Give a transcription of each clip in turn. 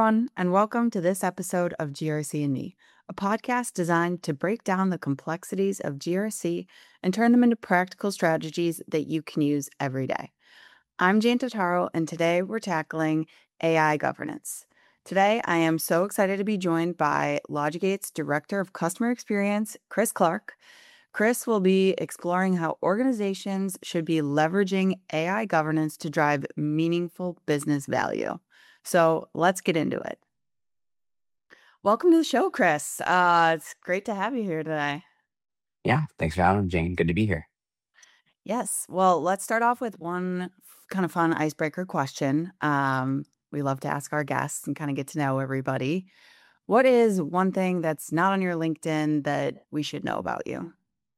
everyone, and welcome to this episode of GRC and Me, a podcast designed to break down the complexities of GRC and turn them into practical strategies that you can use every day. I'm Jane Totaro, and today we're tackling AI governance. Today, I am so excited to be joined by Logigate's Director of Customer Experience, Chris Clark. Chris will be exploring how organizations should be leveraging AI governance to drive meaningful business value. So let's get into it. Welcome to the show, Chris. It's great to have you here today. Yeah, thanks for having me, Jane. Good to be here. Yes. Well, let's start off with one kind of fun icebreaker question. We love to ask our guests and kind of get to know everybody. What is one thing that's not on your LinkedIn that we should know about you?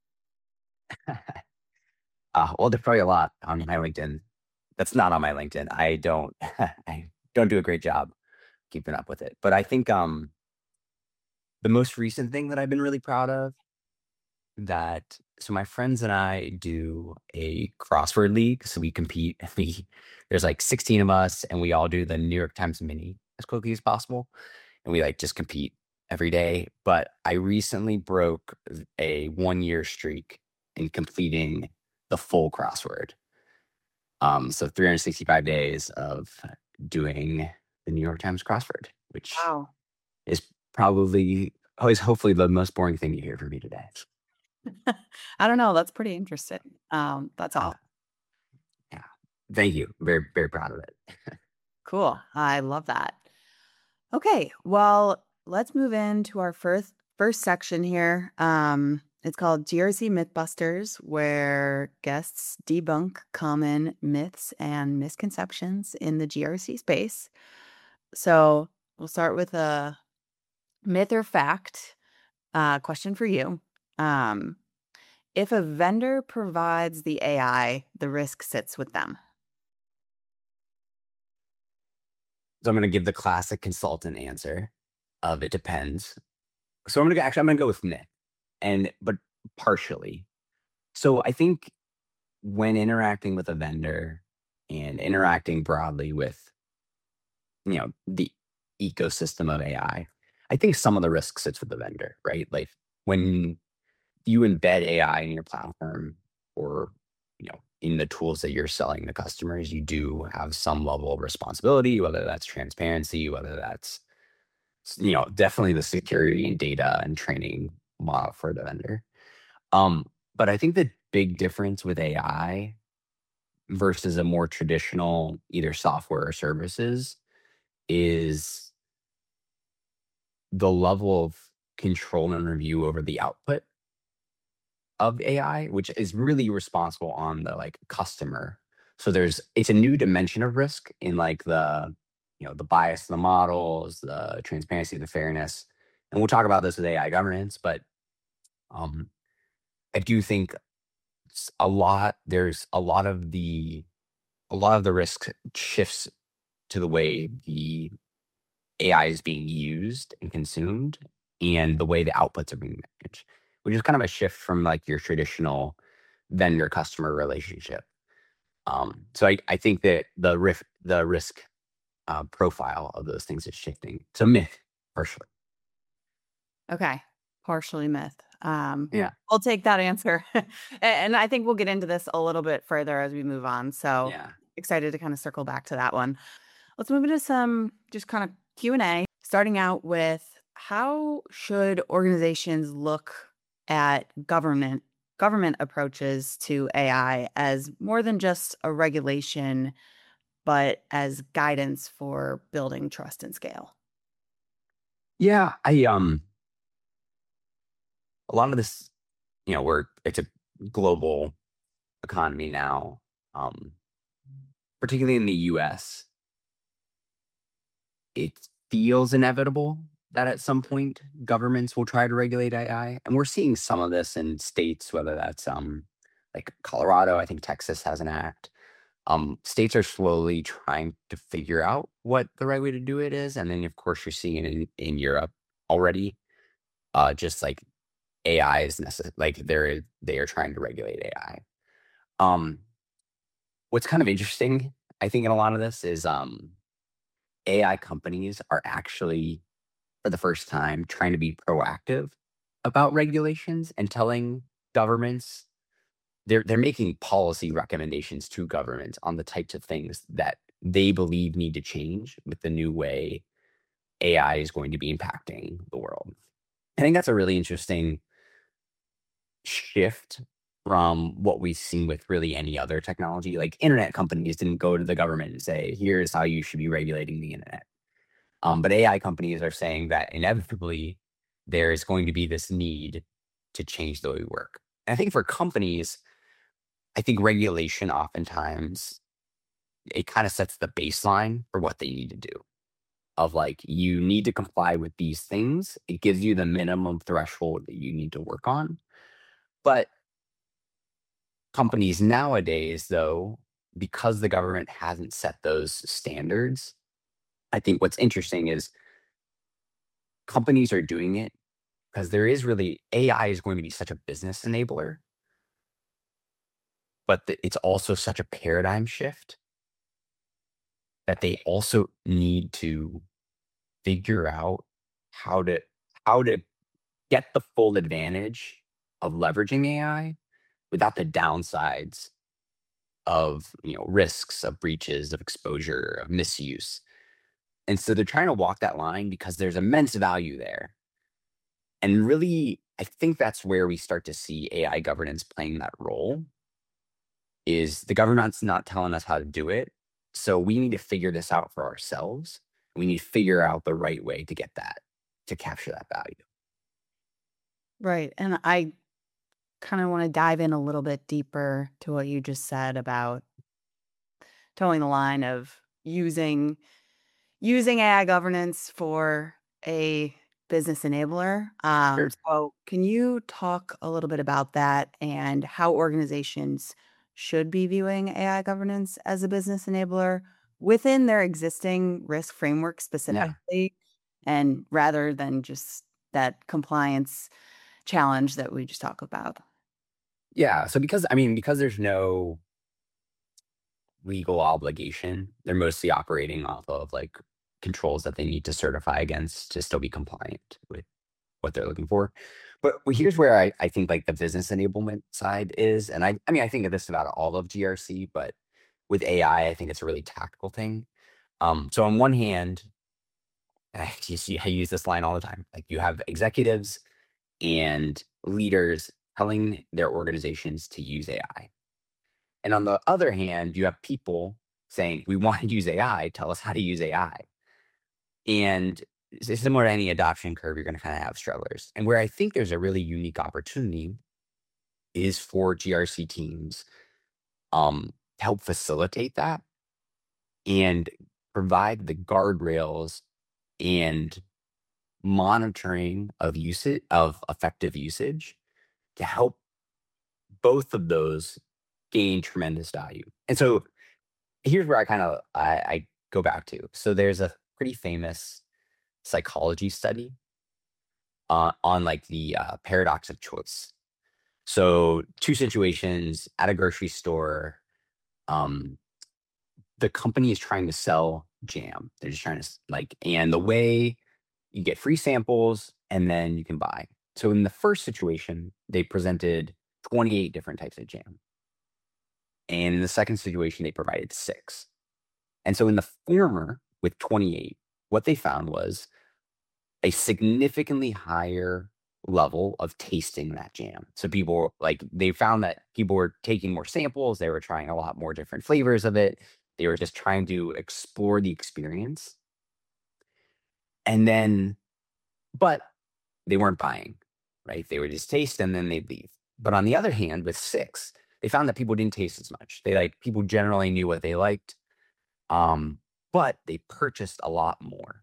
Well, there's probably a lot on my LinkedIn that's not on my LinkedIn. I don't I don't do a great job keeping up with it. But I think the most recent thing that I've been really proud of so my friends and I do a crossword league. So we compete. There's like 16 of us, and we all do the New York Times Mini as quickly as possible. And we like just compete every day. But I recently broke a 1 year streak in completing the full crossword. So 365 days of doing the New York Times crossword, which Wow. is probably always hopefully the most boring thing you hear from me today. I don't know. That's pretty interesting. That's Uh, all. yeah. Thank you. Very, very proud of it. Cool. I love that. Okay, well, let's move into our first section here. It's called GRC Mythbusters, where guests debunk common myths and misconceptions in the GRC space. So we'll start with a myth or fact question for you. Um, if a vendor provides the AI, the risk sits with them. So I'm going to give the classic consultant answer of it depends. So I'm going to go with myth but partially. So I think when interacting with a vendor and interacting broadly with, the ecosystem of I think some of the risk sits with the vendor, right? Like when you embed AI in your platform or, in the tools that you're selling to customers, you do have some level of responsibility, whether that's transparency, whether that's, definitely the security and data and training model for the vendor. Um, but I think the big difference with AI versus a more traditional either software or services is the level of control and review over the output of AI, which is really responsible on the like customer. So it's a new dimension of risk in like the bias of the models, the transparency, the fairness. And we'll talk about this with AI governance, but um I do think there's a lot of the risk shifts to the way the AI is being used and consumed and the way the outputs are being managed, which is kind of a shift from like your traditional vendor customer relationship. So I think that the risk profile of those things is shifting. So myth, partially. Okay, partially myth. Yeah. I'll take that answer. And I think we'll get into this a little bit further as we move on. So Yeah. excited to kind of circle back to that one. Let's move into some just kind of Q&A, starting out with how should organizations look at government approaches to AI as more than just a regulation, but as guidance for building trust and scale? Yeah. A lot of this, it's a global economy now, um, particularly in the US. It feels inevitable that at some point governments will try to regulate AI. And we're seeing some of this in states, whether that's like Colorado, I think Texas has an act. States are slowly trying to figure out what the right way to do it is. And then of course you're seeing it in Europe already. Just like AI is necessary, like they are trying to regulate AI. Um, what's kind of interesting, I think, in a lot of this is AI companies are actually, for the first time, trying to be proactive about regulations and telling governments they're making policy recommendations to governments on the types of things that they believe need to change with the new way AI is going to be impacting the world. I think that's a really interesting shift from what we've seen with really any other technology. Like internet companies didn't go to the government and say, here's how you should be regulating the internet. But AI companies are saying that inevitably there is going to be this need to change the way we work. And I think for companies, I think regulation oftentimes it kind of sets the baseline for what they need to do. Of like, you need to comply with these things. It gives you the minimum threshold that you need to work on. But companies nowadays, though, because the government hasn't set those standards, I think what's interesting is companies are doing it because there is really AI is going to be such a business enabler, but it's also such a paradigm shift that they also need to figure out how to how to get the full advantage of leveraging AI without the downsides of risks of breaches of exposure of misuse. And so they're trying to walk that line because there's immense value there. And really, I think that's where we start to see AI governance playing that role is the government's not telling us how to do it. So we need to figure this out for ourselves. We need to figure out the right way to get that, to capture that value. Right. And I kind of want to dive in a little bit deeper to what you just said about towing the line of using AI governance for a business enabler. Sure. So can you talk a little bit about that and how organizations should be viewing AI governance as a business enabler within their existing risk framework Yeah. specifically, and rather than just that compliance challenge that we just talked about? Yeah. So because there's no legal obligation, they're mostly operating off of like controls that they need to certify against to still be compliant with what they're looking for. But here's where I think like the business enablement side is. And I think of this about all of GRC, but with AI, I think it's a really tactical thing. So on one hand, I use this line all the time. Like you have executives and leaders telling their organizations to use AI. And on the other hand, you have people saying, we want to use AI, tell us how to use AI. And it's similar to any adoption curve, you're going to kind of have strugglers. And where I think there's a really unique opportunity is for GRC teams to help facilitate that and provide the guardrails and monitoring of usage of effective usage to help both of those gain tremendous value. And so here's where I go back to. So there's a pretty famous psychology study on like the paradox of choice. So two situations at a grocery store. Um, the company is trying to sell jam. They're just trying to and the way you get free samples and then you can buy. So in the first situation, they presented 28 different types of jam. And in the second situation, they provided 6. And so in the former, with 28, what they found was a significantly higher level of tasting that jam. So they found that people were taking more samples, they were trying a lot more different flavors of it. They were just trying to explore the experience. And then, but they weren't buying, right? They would just taste and then they'd leave. But on the other hand, with 6, they found that people didn't taste as much. People generally knew what they liked, but they purchased a lot more.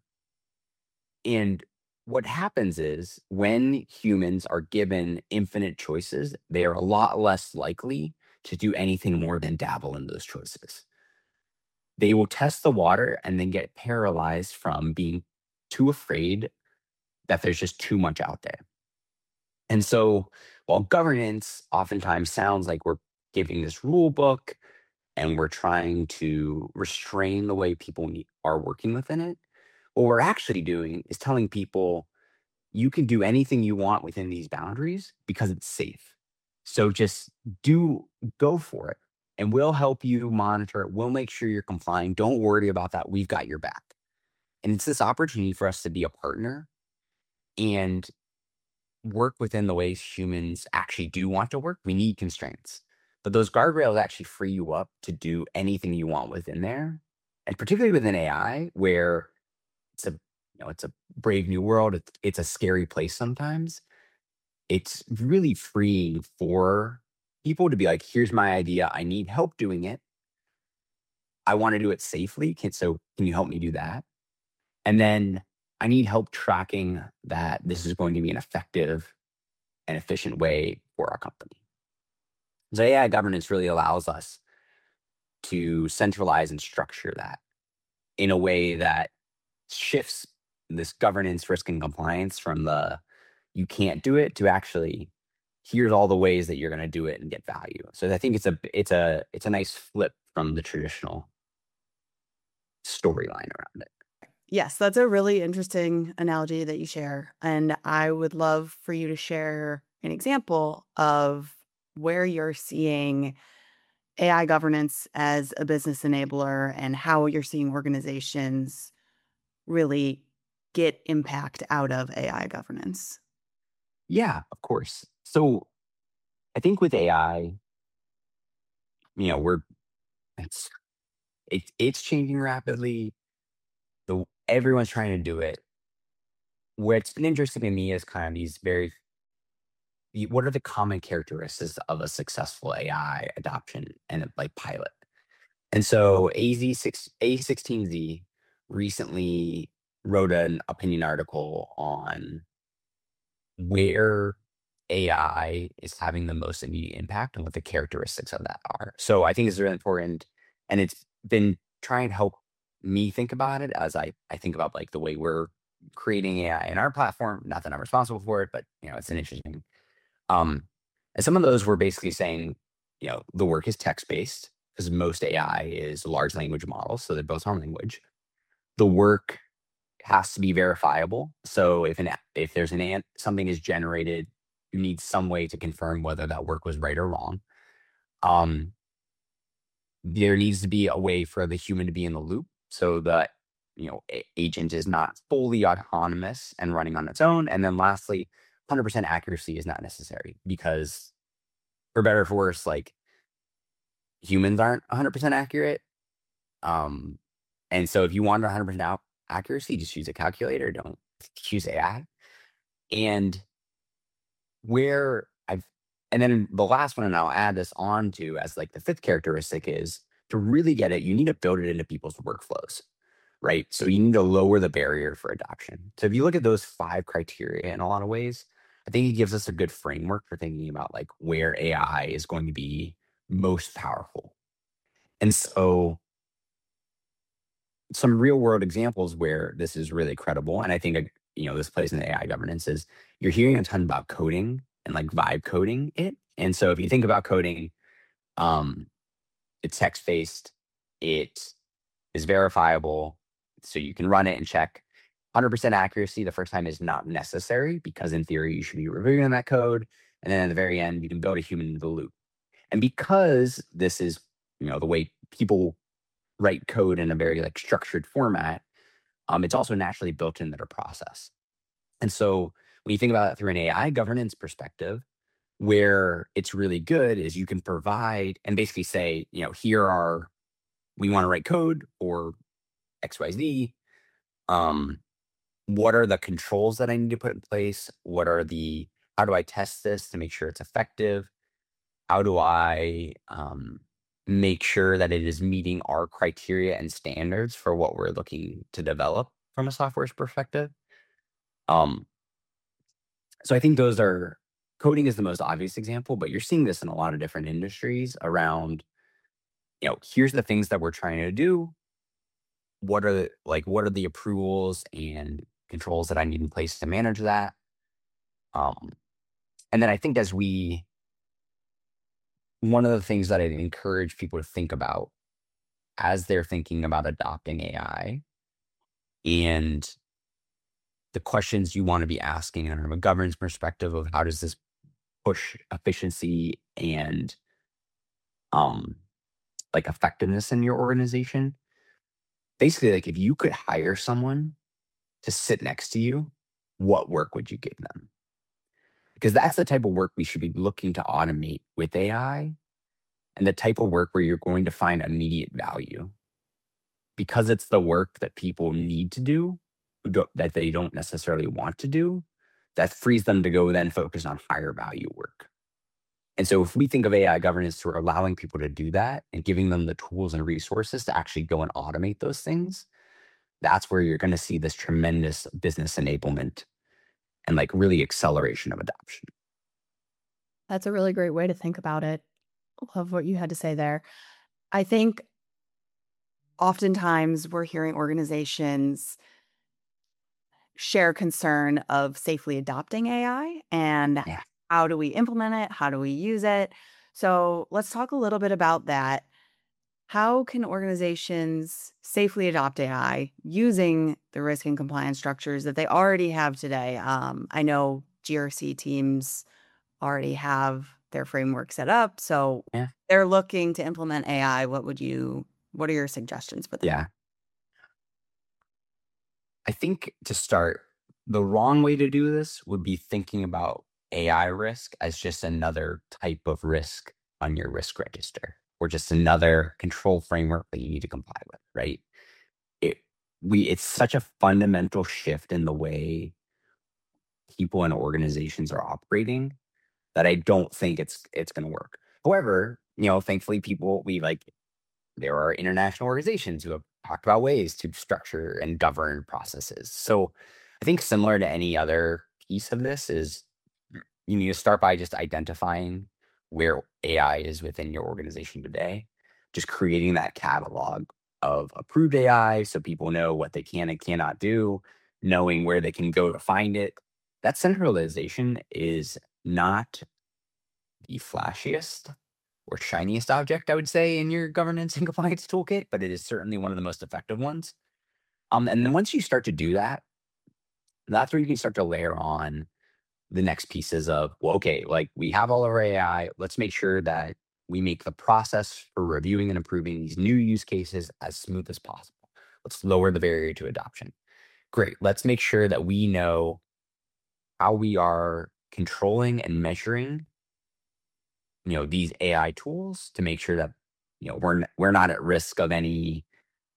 And what happens is when humans are given infinite choices, they are a lot less likely to do anything more than dabble in those choices. They will test the water and then get paralyzed from being too afraid that there's just too much out there. And so while governance oftentimes sounds like we're giving this rule book, and we're trying to restrain the way people are working within it, what we're actually doing is telling people you can do anything you want within these boundaries because it's safe. So just do go for it, and we'll help you monitor it. We'll make sure you're complying. Don't worry about that. We've got your back. And it's this opportunity for us to be a partner and work within the ways humans actually do want to work. We need constraints, but those guardrails actually free you up to do anything you want within there. And particularly within AI, where it's a it's a brave new world. It's a scary place sometimes. It's really freeing for people to be like, here's my idea. I need help doing it. I want to do it safely. Can you help me do that? And then I need help tracking that this is going to be an effective and efficient way for our company. So AI governance really allows us to centralize and structure that in a way that shifts this governance, risk, and compliance from the you can't do it to actually here's all the ways that you're going to do it and get value. So I think it's a nice flip from the traditional storyline around it. Yes, that's a really interesting analogy that you share. And I would love for you to share an example of where you're seeing AI governance as a business enabler and how you're seeing organizations really get impact out of AI governance. Yeah, of course. So I think with AI, we're it's it's changing rapidly. Everyone's trying to do it. What's been interesting to me is kind of these what are the common characteristics of a successful AI adoption and like pilot? And so A16Z recently wrote an opinion article on where AI is having the most immediate impact and what the characteristics of that are. So I think it's really important. And it's been trying to help me think about it as I think about like the way we're creating AI in our platform. Not that I'm responsible for it, but it's an interesting. Um, and some of those were basically saying, the work is text based because most AI is large language models, so they're both our language. The work has to be verifiable. So if there's something is generated, you need some way to confirm whether that work was right or wrong. Um, there needs to be a way for the human to be in the loop so that agent is not fully autonomous and running on its own. And then lastly, 100% accuracy is not necessary because for better or for worse, like humans aren't 100% accurate. Um, and so if you want 100% accuracy, just use a calculator. Don't use AI. And where I've, and then the last one, and I'll add this on to as like the fifth characteristic is to really get it, you need to build it into people's workflows, right? So you need to lower the barrier for adoption. So if you look at those 5 criteria in a lot of ways, I think it gives us a good framework for thinking about like where AI is going to be most powerful. And so some real world examples where this is really credible, and I think this plays in the AI governance is you're hearing a ton about coding and like vibe coding it. And so if you think about coding, um, it's text based, it is verifiable, so you can run it and check. 100% accuracy the first time is not necessary because in theory you should be reviewing that code, and then at the very end you can build a human into the loop. And because this is the way people write code in a very like structured format, it's also naturally built into their process. And so when you think about it through an AI governance perspective, where it's really good is you can provide and basically say, we want to write code or XYZ. What are the controls that I need to put in place? How do I test this to make sure it's effective? How do I make sure that it is meeting our criteria and standards for what we're looking to develop from a software perspective? Um, so I think coding is the most obvious example, but you're seeing this in a lot of different industries around, here's the things that we're trying to do. What are the approvals and controls that I need in place to manage that? And then I think as we one of the things that I'd encourage people to think about as they're thinking about adopting AI and the questions you want to be asking from a governance perspective of how does this push efficiency and um like effectiveness in your organization. Basically, like if you could hire someone to sit next to you, what work would you give them? Because that's the type of work we should be looking to automate with AI and the type of work where you're going to find immediate value because it's the work that people need to do that they don't necessarily want to do. That frees them to go then focus on higher value work. And so if we think of AI governance for allowing people to do that and giving them the tools and resources to actually go and automate those things, that's where you're going to see this tremendous business enablement and like really acceleration of adoption. That's a really great way to think about it. Love what you had to say there. I think oftentimes we're hearing organizations share concern of safely adopting AI and Yeah. how do we implement it? How do we use it? So let's talk a little bit about that. How can organizations safely adopt AI using the risk and compliance structures that they already have today? I know GRC teams already have their framework set up, so Yeah. they're looking to implement AI. What are your suggestions for them? Yeah. I think to start, the wrong way to do this would be thinking about AI risk as just another type of risk on your risk register or just another control framework that you need to comply with, right? It it's such a fundamental shift in the way people and organizations are operating that I don't think it's going to work. However, thankfully there are international organizations who have talked about ways to structure and govern processes. So I think similar to any other piece of this is you need to start by just identifying where AI is within your organization today, just creating that catalog of approved AI so people know what they can and cannot do, knowing where they can go to find it. That centralization is not the flashiest or shiniest object, I would say, in your governance and compliance toolkit, but it is certainly one of the most effective ones. And then once you start to do that, that's where you can start to layer on the next pieces of, well, okay, like we have all of our AI. Let's make sure that we make the process for reviewing and approving these new use cases as smooth as possible. Let's lower the barrier to adoption. Great. Let's make sure that we know how we are controlling and measuring these AI tools to make sure that we're not at risk of any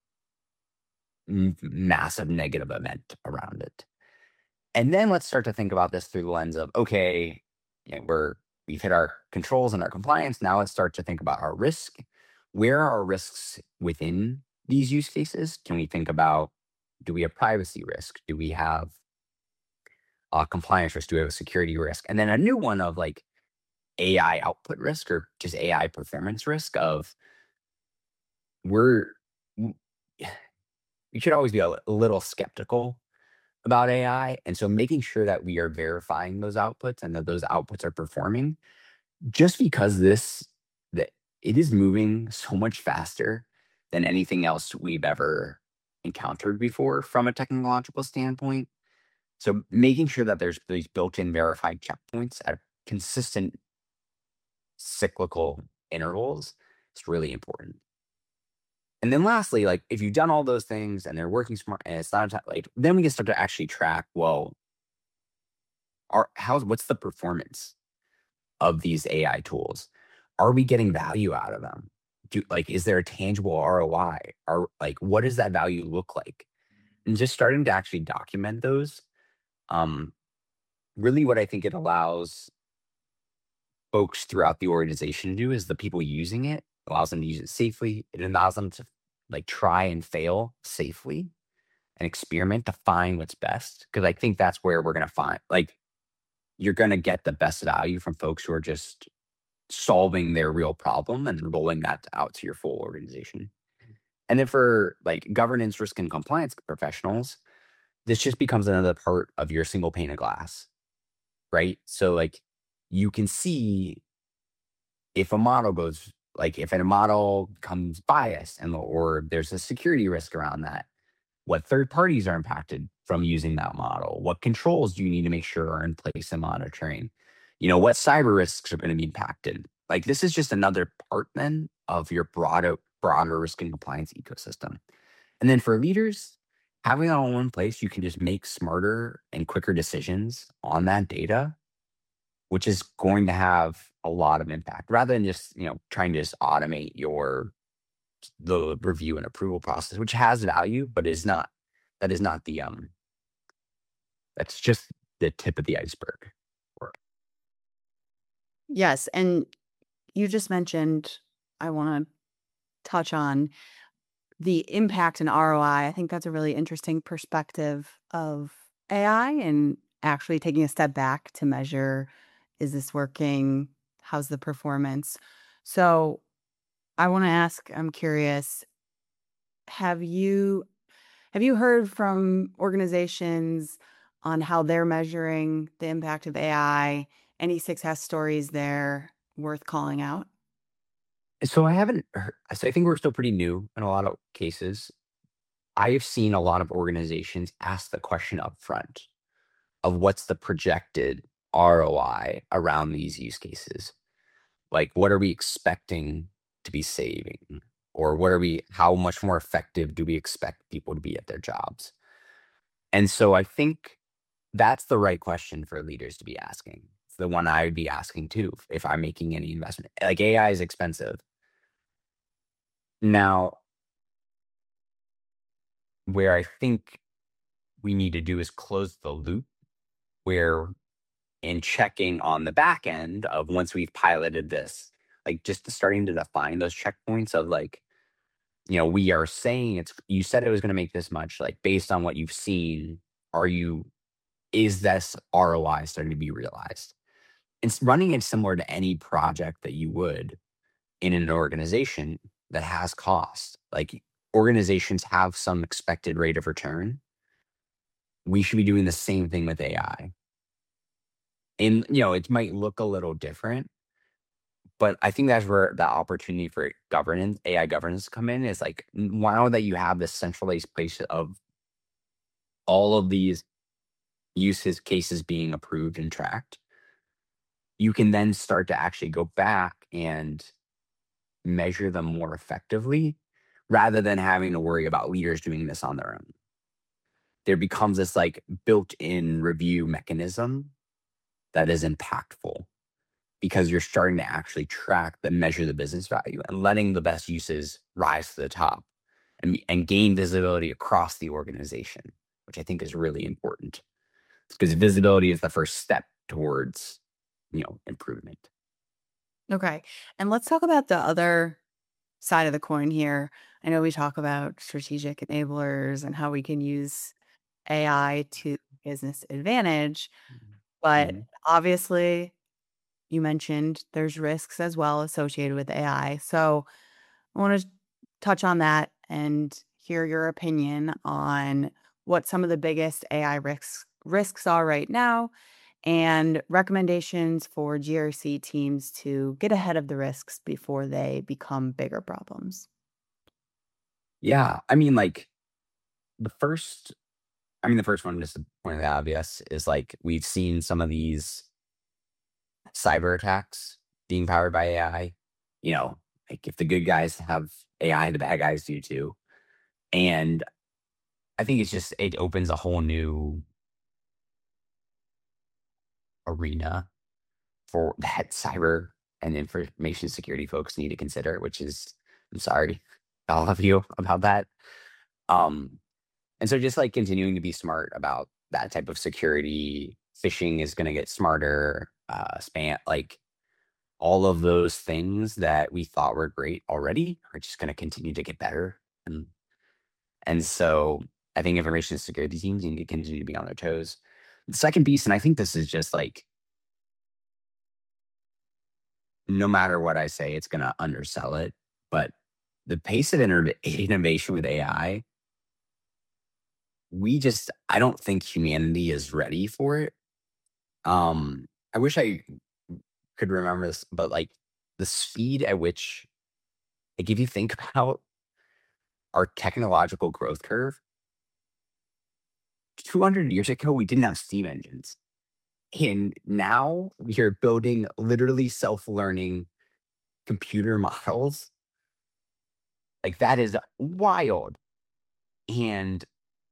massive negative event around it. And then let's start to think about this through the lens of, okay, we've hit our controls and our compliance. Now let's start to think about our risk. Where are our risks within these use cases? Can we think about, do we have privacy risk? Do we have compliance risk? Do we have a security risk? And then a new one of like AI output risk or just AI performance risk of we're w- we should always be a little skeptical about AI. And so making sure that we are verifying those outputs and that those outputs are performing just because that it is moving so much faster than anything else we've ever encountered before from a technological standpoint. So making sure that there's these built-in verified checkpoints at consistent cyclical intervals is really important. And then lastly, like if you've done all those things and they're working smart and it's not like then we can start to actually track, well, what's the performance of these AI tools? Are we getting value out of them? Is there a tangible ROI? What does that value look like? And just starting to actually document those. Um, Really what I think it allows folks throughout the organization to do is the people using it allows them to use it safely. It allows them to like try and fail safely and experiment to find what's best. Cause I think that's where we're going to find like, you're going to get the best value from folks who are just solving their real problem and rolling that out to your full organization. And then for like governance, risk, and compliance professionals, this just becomes another part of your single pane of glass, right? So like you can see if a model goes like if a model comes biased and or there's a security risk around that, what third parties are impacted from using that model? What controls do you need to make sure are in place in monitoring? What cyber risks are going to be impacted? Like this is just another part then of your broader risk and compliance ecosystem. And then for leaders, having it all in one place, you can just make smarter and quicker decisions on that data, which is going to have a lot of impact rather than just, trying to just automate the review and approval process, which has value, but that is not that's just the tip of the iceberg. Or Yes. And you just mentioned, I want to touch on the impact and ROI. I think that's a really interesting perspective of AI and actually taking a step back to measure, is this working? How's the performance? So I want to ask, I'm curious, have you have you heard from organizations on how they're measuring the impact of AI? Any success stories there worth calling out? so I haven't so I think we're still pretty new in a lot of cases. I have seen a lot of organizations ask the question up front of what's the projected ROI around these use cases. Like, what are we expecting to be saving? Or how much more effective do we expect people to be at their jobs? And so I think that's the right question for leaders to be asking. It's the one I would be asking too if I'm making any investment. Like AI is expensive. Now, where I think we need to do is close the loop where in checking on the back end of once we've piloted this, like just starting to define those checkpoints of like, we are saying you said it was going to make this much, like based on what you've seen, are you, is this ROI starting to be realized? It's running it similar to any project that you would in an organization that has cost. Like organizations have some expected rate of return. We should be doing the same thing with AI. And, it might look a little different, but I think that's where the opportunity for governance, AI governance come in is like now that you have this centralized place of all of these uses cases being approved and tracked, you can then start to actually go back and measure them more effectively rather than having to worry about leaders doing this on their own. There becomes this like built-in review mechanism that is impactful because you're starting to actually track and measure the business value and letting the best uses rise to the top and gain visibility across the organization, which I think is really important because visibility is the first step towards, improvement. Okay. And let's talk about the other side of the coin here. I know we talk about strategic enablers and how we can use AI to business advantage, but Mhm. obviously you mentioned there's risks as well associated with AI. So I want to touch on that and hear your opinion on what some of the biggest AI risks are right now and recommendations for GRC teams to get ahead of the risks before they become bigger problems. Yeah. I mean, like the first, the first one, just to point of the obvious, is like we've seen some of these cyber attacks being powered by AI. You know, like if the good guys have AI, the bad guys do too. And I think it opens a whole new arena for that cyber and information security folks need to consider, which is, I'm sorry, all of you about that. Um, and so just like continuing to be smart about that type of security, phishing is going to get smarter, spam, like all of those things that we thought were great already are just going to continue to get better. And so I think information security teams need to continue to be on their toes. The second piece, and I think this is just like, no matter what I say, it's going to undersell it. But the pace of innovation with AI, I don't think humanity is ready for it. I wish I could remember this, but like the speed at which, like, if you think about our technological growth curve, 200 years ago, we didn't have steam engines. And now we are building literally self-learning computer models. Like, that is wild. And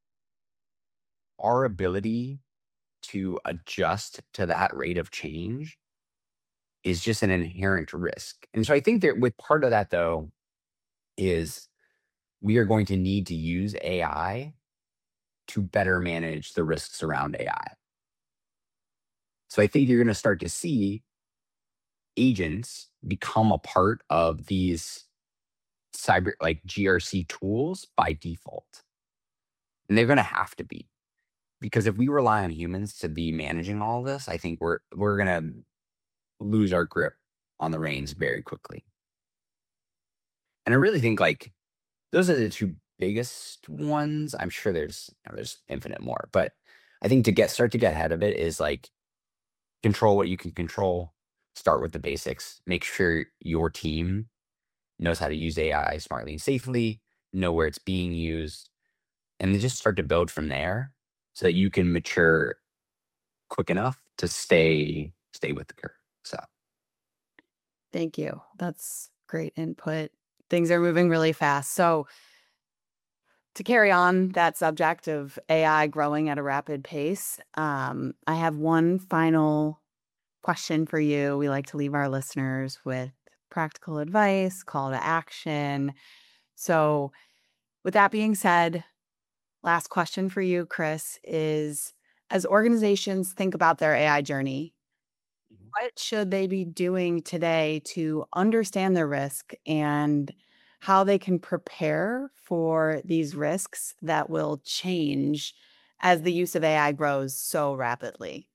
our ability to adjust to that rate of change is just an inherent risk. And so I think that with part of that, though, is we are going to need to use AI to better manage the risks around AI. So I think you're going to start to see agents become a part of these cyber, like, GRC tools by default. And they're going to have to be, because if we rely on humans to be managing all of this, I think we're going to lose our grip on the reins very quickly. And I really think, like, those are the two biggest ones. I'm sure there's infinite more, but I think start to get ahead of it is, like, control what you can control, start with the basics, make sure your team knows how to use AI smartly and safely, know where it's being used, and then just start to build from there so that you can mature quick enough to stay with the curve. So Thank you. That's great input. Things are moving really fast. So, to carry on that subject of AI growing at a rapid pace, I have one final question for you. We like to leave our listeners with practical advice, call to action. So, with that being said, last question for you, Chris, is as organizations think about their AI journey, what should they be doing today to understand their risk and how they can prepare for these risks that will change as the use of AI grows so rapidly?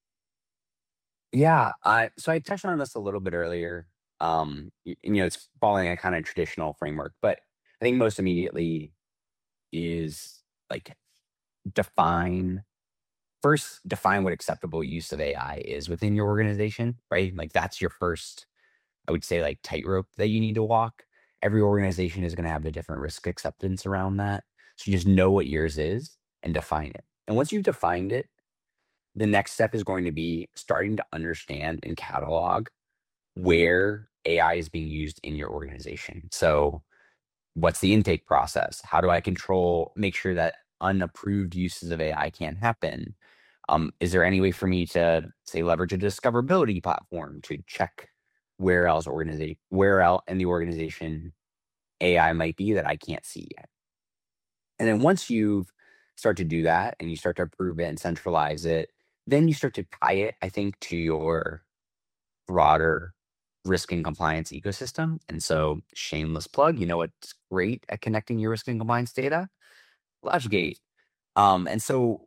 yeah, I touched on this a little bit earlier. It's following a kind of traditional framework, but I think most immediately is, like, define define what acceptable use of AI is within your organization, right? Like, that's your first, I would say, like, tightrope that you need to walk. Every organization is going to have a different risk acceptance around that. So you just know what yours is and define it. And once you've defined it, the next step is going to be starting to understand and catalog where AI is being used in your organization. So, what's the intake process? How do I make sure that unapproved uses of AI can't happen? Is there any way for me to, say, leverage a discoverability platform to check where else in the organization AI might be that I can't see yet? And then once you've start to do that and you start to approve it and centralize it, then you start to tie it, I think, to your broader risk and compliance ecosystem. And so, shameless plug, you know what's great at connecting your risk and compliance data? LodgeGate. And so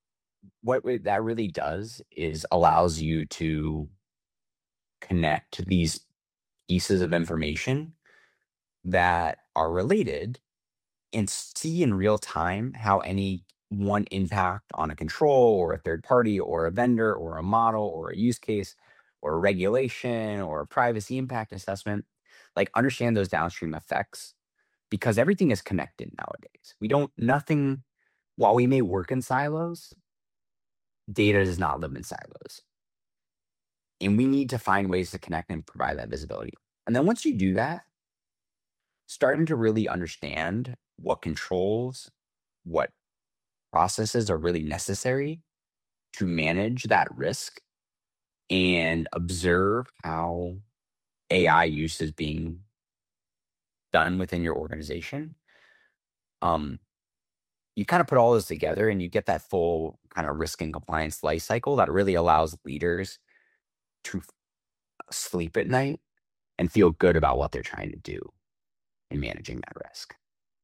that really does is allows you to connect these pieces of information that are related and see in real time how any one impact on a control or a third party or a vendor or a model or a use case or a regulation or a privacy impact assessment, like, understand those downstream effects, because everything is connected nowadays. We don't, nothing, while we may work in silos, data does not live in silos. And we need to find ways to connect and provide that visibility. And then once you do that, starting to really understand what controls, what processes are really necessary to manage that risk and observe how AI use is being done within your organization. Um, you kind of put all this together and you get that full kind of risk and compliance life cycle that really allows leaders to sleep at night and feel good about what they're trying to do in managing that risk.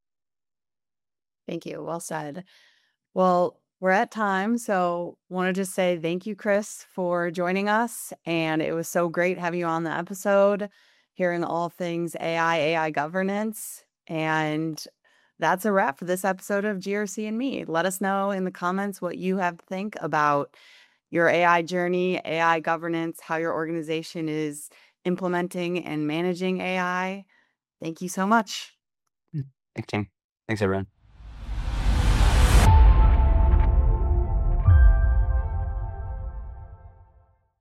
Thank you. Well said. Well, we're at time, so want to just say thank you, Chris, for joining us. And it was so great having you on the episode, hearing all things AI governance. And that's a wrap for this episode of GRC and Me. Let us know in the comments what you have to think about your AI journey, AI governance, how your organization is implementing and managing AI. Thank you so much. Mm. Thanks, team. Thanks, everyone.